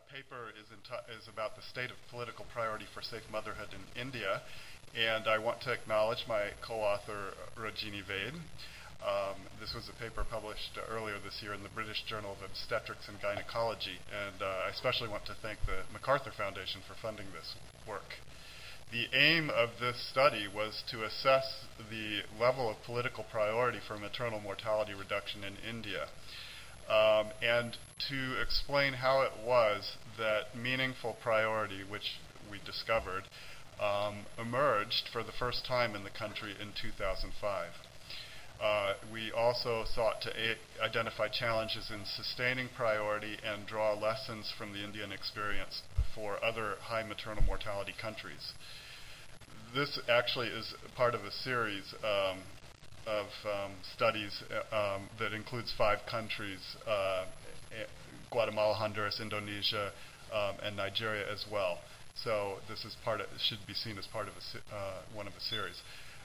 paper is about the state of political priority for safe motherhood in India, and I want to acknowledge my co-author Rajini Vaid. This was a paper published earlier this year in the British Journal of Obstetrics and Gynecology, and I especially want to thank the MacArthur Foundation for funding this work. The aim of this study was to assess the level of political priority for maternal mortality reduction in India, and to explain how it was that meaningful priority, which we discovered, emerged for the first time in the country in 2005. We also sought to identify challenges in sustaining priority and draw lessons from the Indian experience for other high maternal mortality countries. This actually is part of a series of studies that includes 5 countries, Guatemala, Honduras, Indonesia, and Nigeria as well. So this is should be seen as part of one of a series.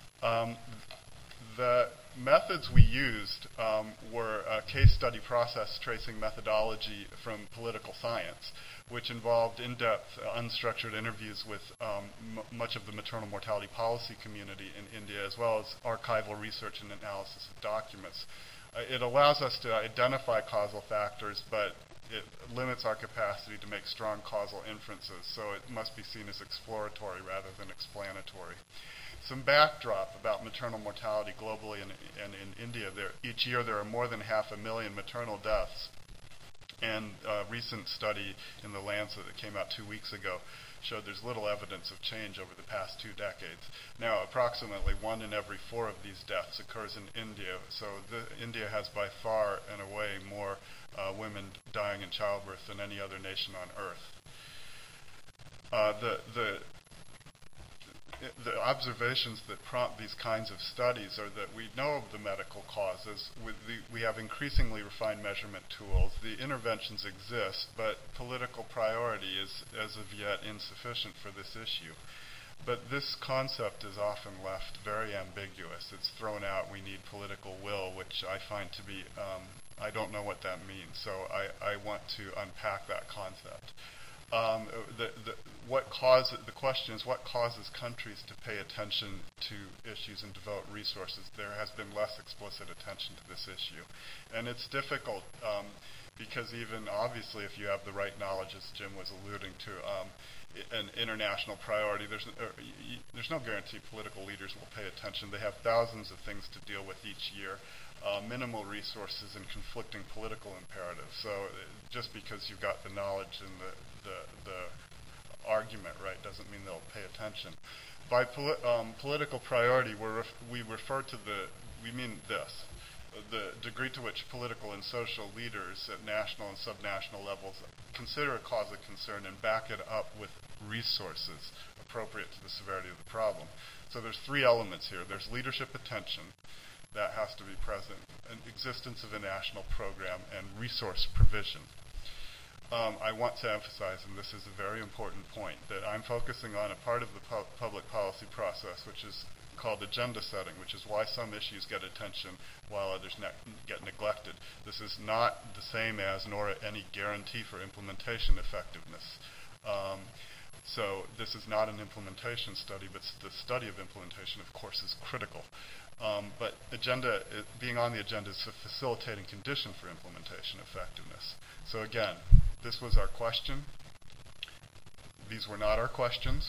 The methods we used were a case study process tracing methodology from political science, which involved in-depth, unstructured interviews with much of the maternal mortality policy community in India, as well as archival research and analysis of documents. It allows us to identify causal factors, but it limits our capacity to make strong causal inferences, so it must be seen as exploratory rather than explanatory. Some backdrop about maternal mortality globally and in India. Each year there are more than 500,000 maternal deaths, and a recent study in The Lancet that came out 2 weeks ago showed there's little evidence of change over the past 2 decades. Now, approximately 1 in every 4 of these deaths occurs in India, so India has by far and away more women dying in childbirth than any other nation on earth. The observations that prompt these kinds of studies are that we know of the medical causes. We have increasingly refined measurement tools. The interventions exist, but political priority is, as of yet, insufficient for this issue. But this concept is often left very ambiguous. It's thrown out, we need political will, which I find to be, I don't know what that means, so I want to unpack that concept. The question is, what causes countries to pay attention to issues and devote resources? There has been less explicit attention to this issue. And it's difficult because even obviously if you have the right knowledge, as Jim was alluding to, an international priority, there's no guarantee political leaders will pay attention. They have thousands of things to deal with each year. Minimal resources and conflicting political imperatives. So just because you've got the knowledge and the argument right doesn't mean they'll pay attention. By political priority, we mean this: the degree to which political and social leaders at national and subnational levels consider a cause of concern and back it up with resources appropriate to the severity of the problem. So there's 3 elements here. There's leadership attention. That has to be present, an existence of a national program, and resource provision. I want to emphasize, and this is a very important point, that I'm focusing on a part of the public policy process which is called agenda setting, which is why some issues get attention while others get neglected. This is not the same as, nor any guarantee for implementation effectiveness. So this is not an implementation study, but the study of implementation, of course, is critical. But being on the agenda is a facilitating condition for implementation effectiveness. So again, this was our question. These were not our questions.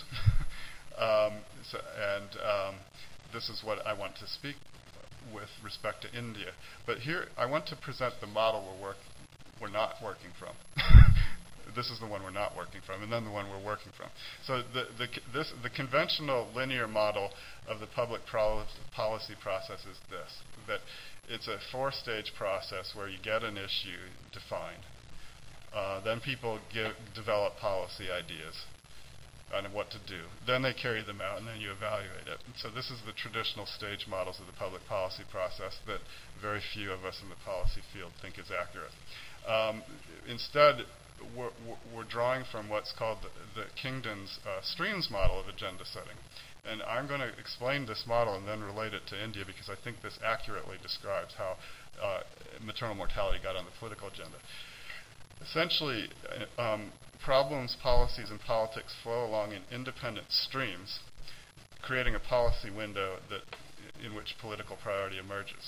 This is what I want to speak with respect to India. But here, I want to present the model we're not working from. This is the one we're not working from, and then the one we're working from. So the conventional linear model of the public policy process is this: that it's a 4-stage process where you get an issue defined, then people develop policy ideas on what to do, then they carry them out, and then you evaluate it. So this is the traditional stage models of the public policy process that very few of us in the policy field think is accurate. Instead, we're drawing from what's called the Kingdon's streams model of agenda setting. And I'm going to explain this model and then relate it to India because I think this accurately describes how maternal mortality got on the political agenda. Essentially, problems, policies, and politics flow along in independent streams, creating a policy window in which political priority emerges.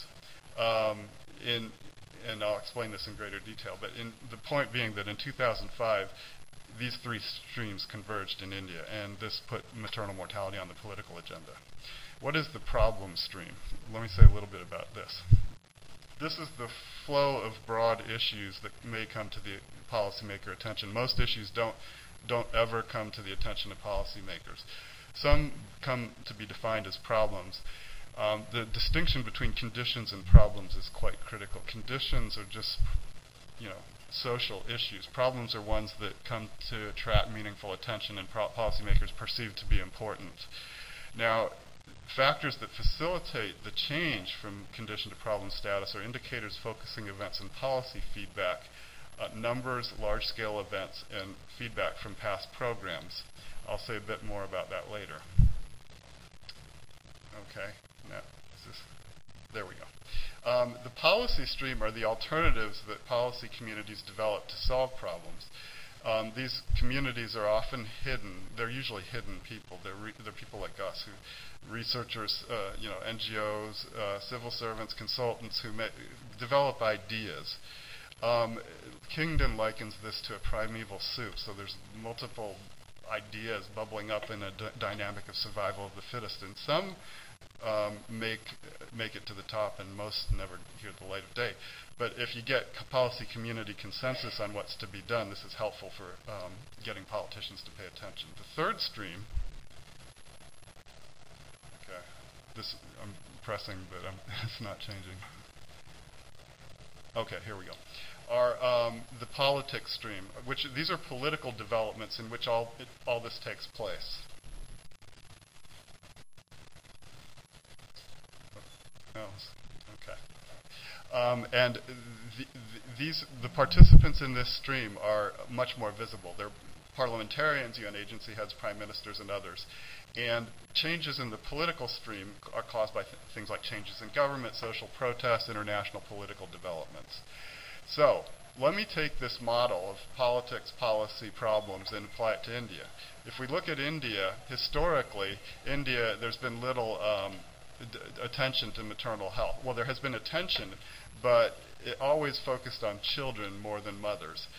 And I'll explain this in greater detail, but the point being that in 2005, these three streams converged in India, and this put maternal mortality on the political agenda. What is the problem stream? Let me say a little bit about this. This is the flow of broad issues that may come to the policymaker attention. Most issues don't ever come to the attention of policymakers. Some come to be defined as problems. The distinction between conditions and problems is quite critical. Conditions are just, social issues. Problems are ones that come to attract meaningful attention and policymakers perceive to be important. Now, factors that facilitate the change from condition to problem status are indicators, focusing events, and policy feedback, numbers, large-scale events, and feedback from past programs. I'll say a bit more about that later. Okay. There we go. The policy stream are the alternatives that policy communities develop to solve problems. These communities are often hidden. They're usually hidden people. They're people like us, researchers, NGOs, civil servants, consultants who develop ideas. Kingdon likens this to a primeval soup. So there's multiple ideas bubbling up in a dynamic of survival of the fittest, and some make it to the top, and most never hear the light of day. But if you get policy community consensus on what's to be done, this is helpful for getting politicians to pay attention. The third stream, okay, I'm pressing, but it's not changing. Okay, here we go. Are the politics stream, which these are political developments in which all this takes place. Okay. And the participants in this stream are much more visible. They're parliamentarians, UN agency heads, prime ministers, and others. And changes in the political stream are caused by things like changes in government, social protests, international political developments. So, let me take this model of politics, policy, problems, and apply it to India. If we look at India, historically, there's been little attention to maternal health. Well, there has been attention, but it always focused on children more than mothers.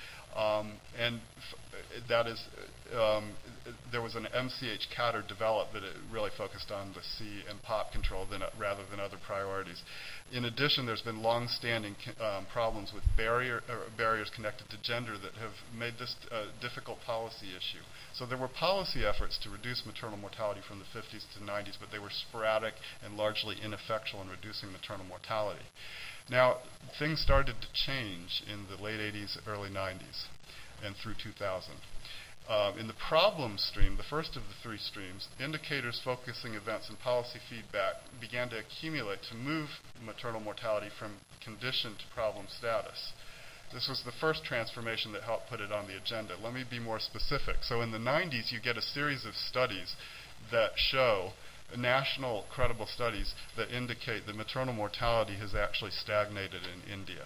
There was an MCH Catter developed that it really focused on the C and POP control rather than other priorities. In addition, there's been long-standing problems with barriers connected to gender that have made this a difficult policy issue. So there were policy efforts to reduce maternal mortality from the 50s to 90s, but they were sporadic and largely ineffectual in reducing maternal mortality. Now, things started to change in the late 80s, early 90s, and through 2000. In the problem stream, the first of the three streams, indicators, focusing events, and policy feedback began to accumulate to move maternal mortality from condition to problem status. This was the first transformation that helped put it on the agenda. Let me be more specific. So in the 90s, you get a series of studies that show national credible studies that indicate that maternal mortality has actually stagnated in India.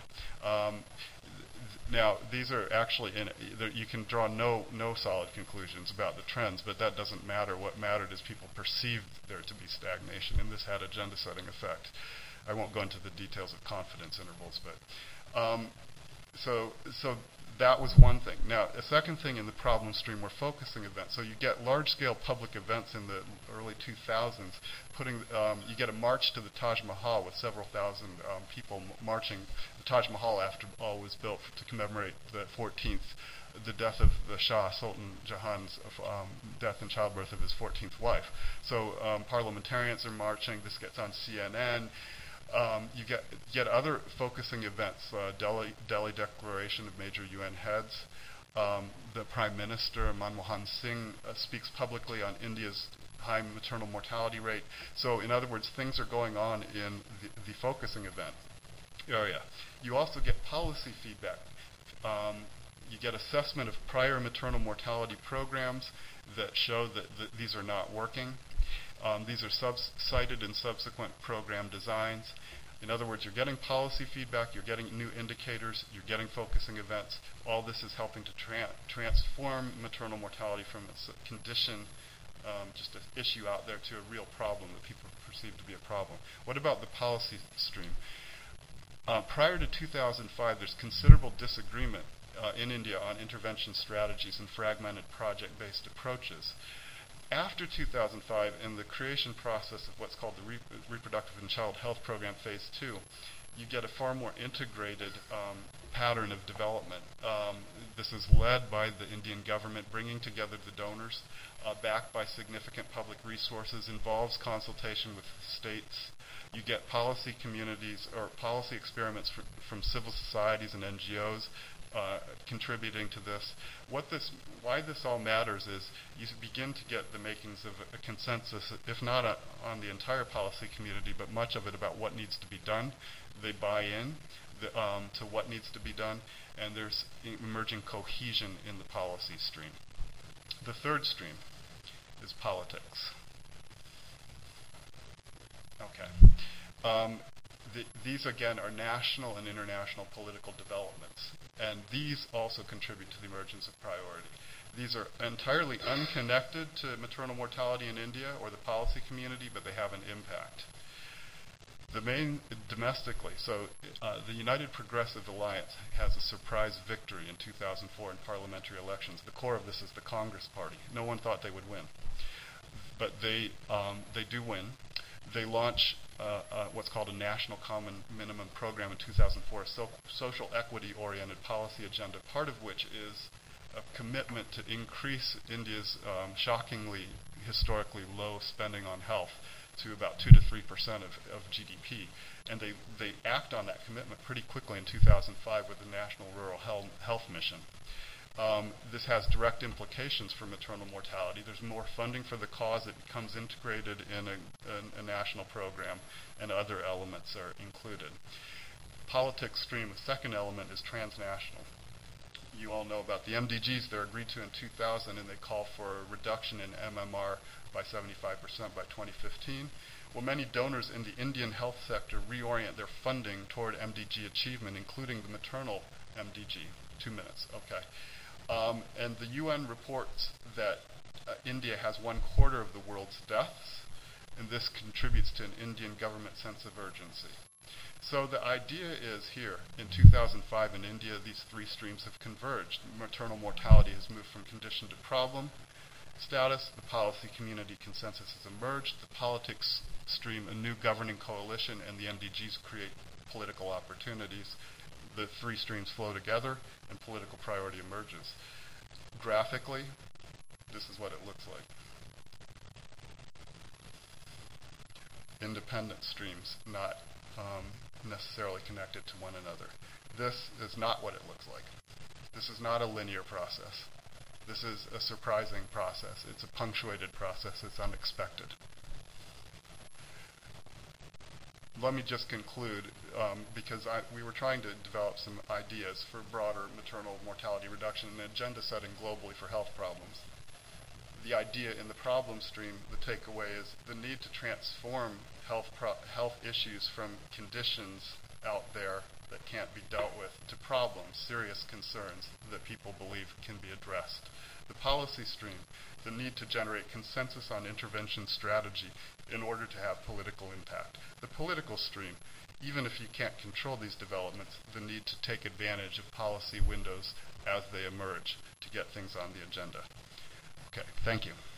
Now, these are actually, you can draw no solid conclusions about the trends, but that doesn't matter. What mattered is people perceived there to be stagnation, and this had agenda-setting effect. I won't go into the details of confidence intervals, but so that was one thing. Now, a second thing in the problem stream were focusing events. So you get large-scale public events in the early 2000s. You get a march to the Taj Mahal with several thousand people marching. The Taj Mahal, after all, was built to commemorate the death of the Shah, Sultan Jahan's death in childbirth of his 14th wife. So parliamentarians are marching. This gets on CNN. You get other focusing events, Delhi Declaration of Major UN Heads. The Prime Minister, Manmohan Singh, speaks publicly on India's high maternal mortality rate. So in other words, things are going on in the focusing event area. You also get policy feedback. You get assessment of prior maternal mortality programs that show that these are not working. These are cited in subsequent program designs. In other words, you're getting policy feedback, you're getting new indicators, you're getting focusing events. All this is helping to transform maternal mortality from a condition, just an issue out there, to a real problem that people perceive to be a problem. What about the policy stream? Prior to 2005, there's considerable disagreement in India on intervention strategies and fragmented project-based approaches. After 2005, in the creation process of what's called the Reproductive and Child Health Program Phase 2, you get a far more integrated pattern of development. This is led by the Indian government, bringing together the donors, backed by significant public resources, involves consultation with states. You get policy communities or policy experiments from civil societies and NGOs contributing to this. Why this all matters is you begin to get the makings of a consensus, if not on the entire policy community, but much of it about what needs to be done. They buy in to what needs to be done, and there's emerging cohesion in the policy stream. The third stream is politics. Okay. These, again, are national and international political developments, and these also contribute to the emergence of priority. These are entirely unconnected to maternal mortality in India or the policy community, but they have an impact. The main, domestically, so the United Progressive Alliance has a surprise victory in 2004 in parliamentary elections. The core of this is the Congress Party. No one thought they would win, but they do win. They launch what's called a National Common Minimum Program in 2004, a social equity-oriented policy agenda, part of which is a commitment to increase India's shockingly, historically low spending on health to about 2 to 3% of GDP. And they act on that commitment pretty quickly in 2005 with the National Rural Health Mission. This has direct implications for maternal mortality. There's more funding for the cause. It becomes integrated in a national program, and other elements are included. Politics stream, the second element, is transnational. You all know about the MDGs. They're agreed to in 2000, and they call for a reduction in MMR by 75% by 2015. Well, many donors in the Indian health sector reorient their funding toward MDG achievement, including the maternal MDG. 2 minutes, okay. And the UN reports that India has 1/4 of the world's deaths, and this contributes to an Indian government sense of urgency. So the idea is here, in 2005 in India, these three streams have converged. Maternal mortality has moved from condition to problem status. The policy community consensus has emerged. The politics stream, a new governing coalition, and the MDGs create political opportunities. The three streams flow together, and political priority emerges. Graphically, this is what it looks like. Independent streams, not necessarily connected to one another. This is not what it looks like. This is not a linear process. This is a surprising process. It's a punctuated process. It's unexpected. Let me just conclude, because we were trying to develop some ideas for broader maternal mortality reduction and agenda setting globally for health problems. The idea in the problem stream, the takeaway is the need to transform health issues from conditions out there that can't be dealt with to problems, serious concerns that people believe can be addressed. The policy stream, the need to generate consensus on intervention strategy in order to have political impact. The political stream, even if you can't control these developments, the need to take advantage of policy windows as they emerge to get things on the agenda. Okay, thank you.